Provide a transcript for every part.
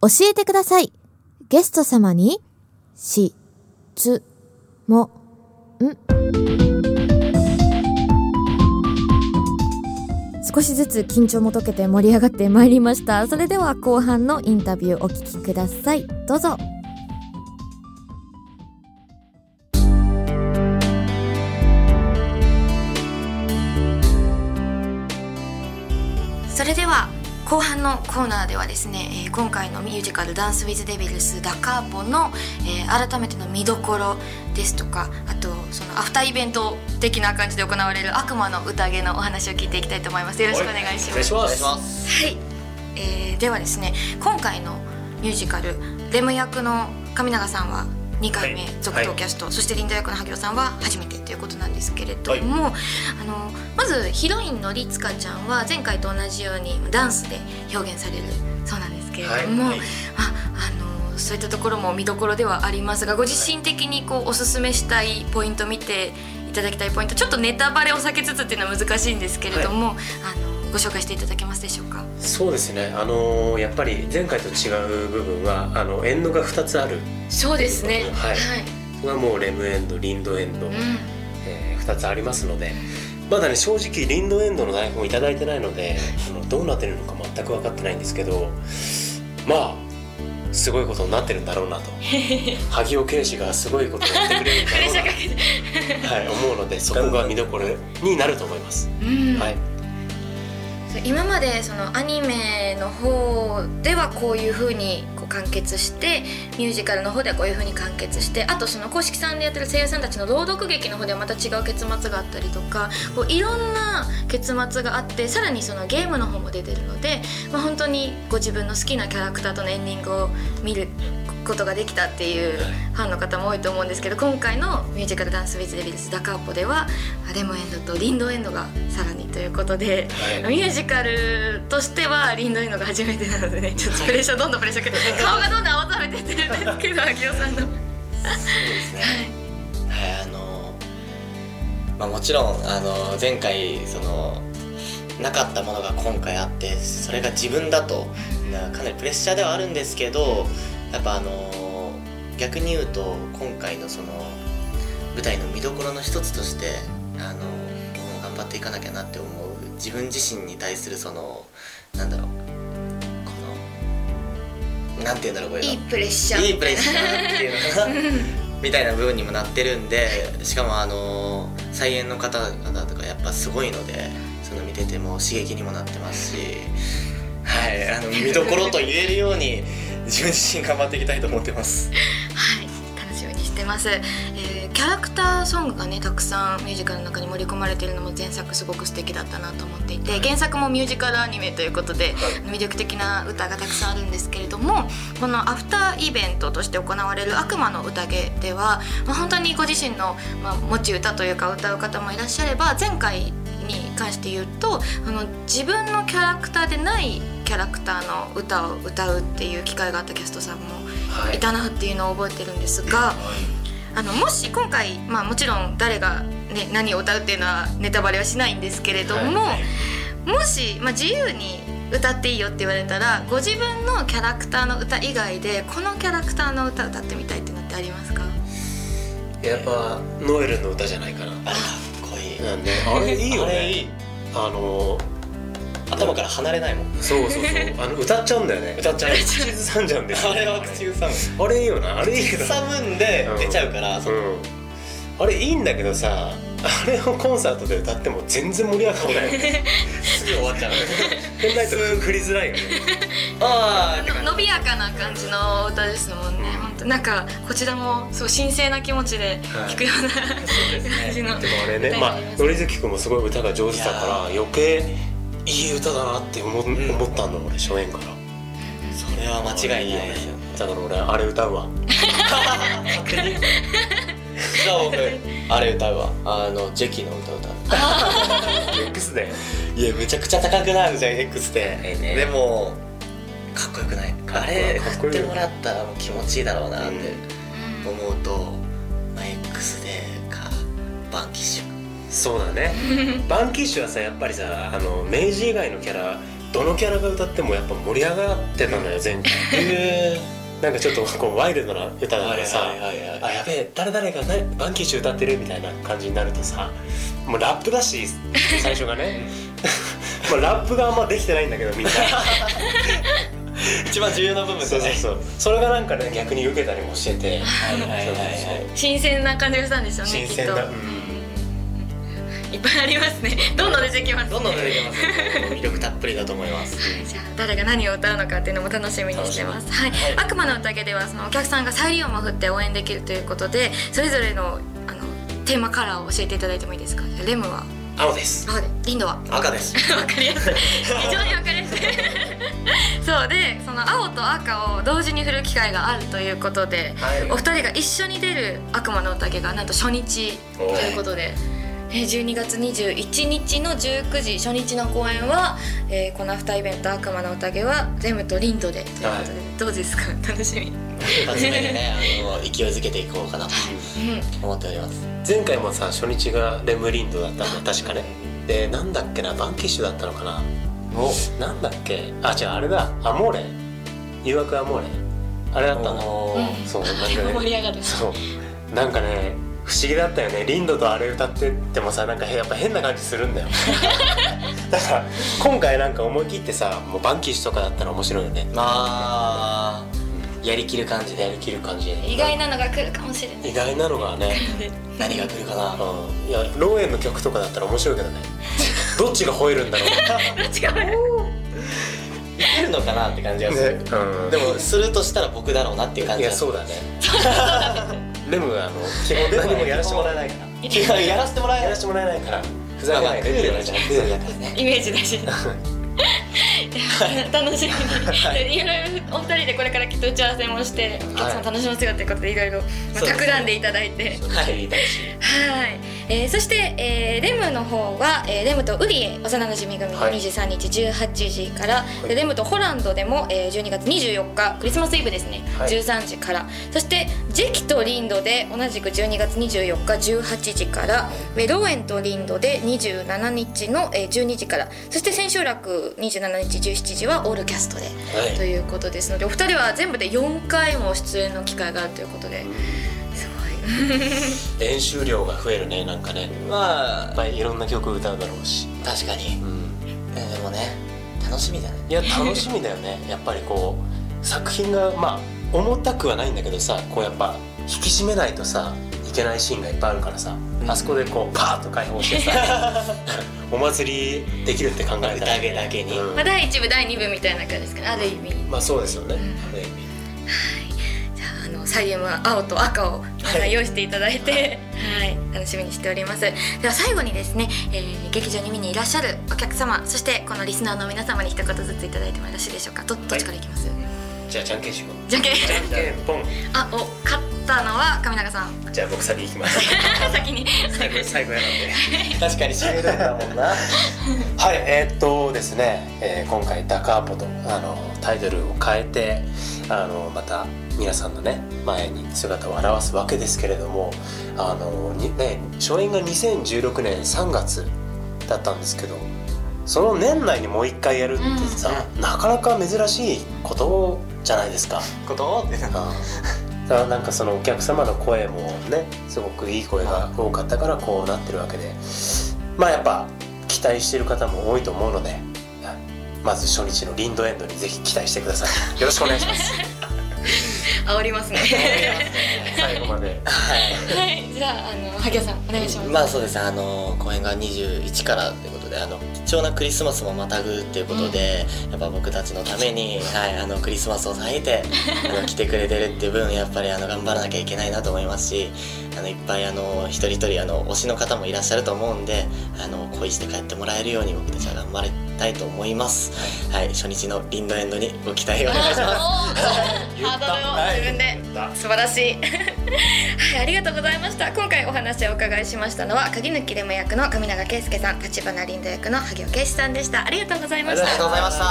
教えてください。ゲスト様に質問。少しずつ緊張も解けて盛り上がってまいりました。それでは後半のインタビューお聞きください。どうぞ。それでは後半のコーナーではですね、今回のミュージカルダンスウィズデビルスダカーポの、改めての見どころですとか、あとそのアフターイベント的な感じで行われる悪魔の宴のお話を聞いていきたいと思います。よろしくお願いします。 お願いします。 はい、ではですね、今回のミュージカルレム役の上永さんは2回目続投キャスト、そしてリンダ役の萩野さんは初めてということなんですけれども、まずヒロインのリツカちゃんは前回と同じようにダンスで表現されるそうなんですけれども、そういったところも見どころではありますが、ご自身的にこうおすすめしたいポイント、見ていただきたいポイント、ちょっとネタバレを避けつつっていうのは難しいんですけれども、ご紹介していただけますでしょうか。 そうですね、やっぱり前回と違う部分はエンドが2つある。 そうですね、 それはもうレムエンド、リンドエンド、2つありますので、まだね正直リンドエンドの台本いただいてないのでどうなってるのか全く分かってないんですけど、まあすごいことになってるんだろうなと萩尾圭司がすごいことをやってくれるんだろうなと思うので、そこが見どころになると思います。 今までそのアニメの方ではこういう風にこう完結して、ミュージカルの方ではこういう風に完結して、あとその公式さんでやってる声優さんたちの朗読劇の方ではまた違う結末があったりとか、こういろんな結末があって、さらにそのゲームの方も出てるので、本当にご自分の好きなキャラクターとのエンディングを見ることができたっていうファンの方も多いと思うんですけど、今回のミュージカルダンスウィズデビルスダカーポではレムエンドとリンドエンドがさらにということで、ミュージカルとしてはリンドエンドが初めてなのでね、ちょっとプレッシャーどんどんプレッシャー顔がどんどん青ざめてってるんですけど、秋代さんのそうですね、 もちろん前回なかったものが今回あって、それが自分だとかなりプレッシャーではあるんですけど、やっぱ逆に言うと今回のその舞台の見どころの一つとして僕も頑張っていかなきゃなって思う、自分自身に対するなんだろう、このなんて言うんだろう、これいいプレッシャーっていうのかなみたいな部分にもなってるんで、しかも再演の方々とかやっぱすごいので、その見てても刺激にもなってますし、見どころと言えるように自分自身頑張っていきたいと思ってます。 楽しみにしてます。キャラクターソングがねたくさんミュージカルの中に盛り込まれているのも前作すごく素敵だったなと思っていて、原作もミュージカルアニメということで魅力的な歌がたくさんあるんですけれども、このアフターイベントとして行われる悪魔の宴では、本当にご自身の、持ち歌というか歌う方もいらっしゃれば、前回に関して言うと自分のキャラクターでないキャラクターの歌を歌うっていう機会があったキャストさんもいたなっていうのを覚えてるんですが、もし今回、もちろん誰が、何を歌うっていうのはネタバレはしないんですけれども、もし、自由に歌っていいよって言われたら、ご自分のキャラクターの歌以外でこのキャラクターの歌歌ってみたいってのってありますか？ やっぱノエルの歌じゃないかな。 かっこいい、 あれいいよね。 あれいい。頭から離れないもん。 そう歌っちゃうんだよね。 歌っちゃう。 口ずさんじゃうんですよ。 あれは口ずさむ。 あれいいよな。あれいいけど。 口ずさむんで出ちゃうから。 あれいいんだけどさ、あれをコンサートで歌っても全然盛り上がらない。 すぐ終わっちゃう。 ペンライト振りづらいよね。 伸びやかな感じの歌ですもんね。本当なんかこちらもそう神聖な気持ちで聴くような感じの。 でもあれね、ノリズキ君もすごい歌が上手だから余計いい歌だなって思ったんだ俺、初演から。 それは間違いないですよ。 だから俺あれ歌うわ。 じゃあ僕あれ歌うわ。ジェキの歌う。 X で。 いやめちゃくちゃ高くなるじゃん X で。でもかっこよくない？あれ振ってもらったら気持ちいいだろうなって思うと、X でかバンキッシュ。 そうだね。バンキッシュはさやっぱりさ明治以外のキャラどのキャラが歌ってもやっぱ盛り上がっってたのよ前回。なんかちょっとこうワイルドな歌だからさ、あやべえ誰々がバンキッシュ歌ってるみたいな感じになるとさ、もうラップだし最初がねもうラップがあんまできてないんだけどみんな一番重要な部分でね。 そうそれがなんかね逆に受けたりもしてて、 新鮮な感じがしたんですよね。 新鮮な、 いっぱいありますね。どんどん出てきますね。 どんどん出てきますね。魅力たっぷりだと思います。 じゃあ誰が何を歌うのかっていうのも楽しみにしてます。はい。悪魔の宴ではそのお客さんがサイリウムを振って応援できるということで、それぞれのテーマカラーを教えていただいてもいいですか。レムは青です。 青で、リンドは赤です。 わかりやすい。非常にわかりやすい。そうで、その青と赤を同時に振る機会があるということで、お二人が一緒に出る悪魔の宴がなんと初日ということで。12月21日の19時初日の公演は、このアフターイベント悪魔の宴はレムとリンドでということで、どうですか。楽しみ。 一発目でね勢いづけていこうかなと思っております。 前回もさ初日がレムリンドだったの確かね。でなんだっけな、バンキッシュだったのかな。なんだっけ、あ違うあれだ、アモーレ、誘惑アモーレあれだったの。そうなんかね盛り上がる。 そうなんかね不思議だったよね。リンドとあれ歌ってってもさなんかやっぱ変な感じするんだよだから今回なんか思い切ってさ、もうバンキッシュとかだったら面白いよね。 まあやりきる感じで意外なのが来るかもしれない。 意外なのがね何が来るかな。 いやローエンの曲とかだったら面白いけどねどっちが吠えるんだろうどっちが吠えるいけるのかなって感じがする、でもするとしたら僕だろうなっていう感じがする。 いやそうだねレムは基本何もやらせてもらえないからやらせてもらえないからふざけないでってじゃん。 イメージだし楽しみにいろいろお二人でこれからきっと打ち合わせもしてお客さん楽しませようということでいろいろ企んでいただいて、はい、そしてレムの方はレムとウリエ幼なじみ組23日18時から、レムとホランドでも12月24日クリスマスイブですね、13時から、そしてジェキとリンドで同じく12月24日18時から、ローエンとリンドで27日の12時から、そして千秋楽27日17時はオールキャストで、ということですので、お二人は全部で4回も出演の機会があるということで、すごい練習量が増えるね。なんかね、 まあいろんな曲歌うだろうし。 確かに、でもね楽しみだね。 いや楽しみだよねやっぱりこう作品がまあ重たくはないんだけどさ、こうやっぱ引き締めないとさいけないシーンがいっぱいあるからさ、あそこでこうパーッと解放してさお祭りできるって考えたらだけに、 第1部第2部みたいな感じですかね、ある意味。 まあそうですよね、ある意味。 じゃあサイリウムは青と赤を皆さん用意していただいて、はい、楽しみにしております。では最後にですね、劇場に見にいらっしゃるお客様、そしてこのリスナーの皆様に一言ずついただいてもよろしいでしょうか。どっちからいきます？ じゃあじゃんけんしよう。 じゃんけんポン。 勝ったのは上永さん。 じゃあ僕先行きます先に最後やなんで確かにシミュレーターだもんなはいですね、今回ダカーポとタイトルを変えてまた皆さんのね前に姿を現すわけですけれども、初演が2016年3月だったんですけど、その年内にもう一回やるってさ、なかなか珍しいことじゃないですか。だからなんかそのお客様の声もねすごくいい声が多かったからこうなってるわけで、まあやっぱ期待してる方も多いと思うので、まず初日のリンドエンドにぜひ期待してください。よろしくお願いします煽りますね最後まではい、じゃあ萩谷さんお願いします。 まあそうですね、公演が21からということで貴重なクリスマスもまたぐっていうことで、やっぱ僕たちのために、クリスマスを避けて来てくれてるっていう分やっぱり頑張らなきゃいけないなと思いますし、いっぱい一人一人推しの方もいらっしゃると思うんで恋して帰ってもらえるように僕たちは頑張りたいと思います。初日のリンドエンドにご期待お願いしますハードルを自分で素晴らしいはい、ありがとうございました。今回お話をお伺いしましたのは鍵抜レム役の上永圭介さん、橘リンド役の萩尾圭史さんでした。ありがとうございました。 ありがとうございました。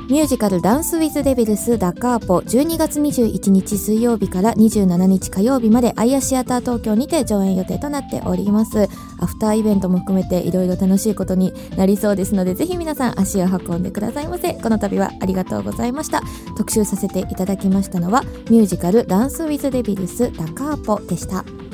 ミュージカルダンスウィズデビルスダカーポ12月21日水曜日から27日火曜日までアイアシアター東京にて上演予定となっております。アフターイベントも含めていろいろ楽しいことになりそうですので、ぜひ皆さん足を運んでくださいませ。この度はありがとうございました。特集させていただきましたのはミュージカルダンスウィズデビルスダカーポでした。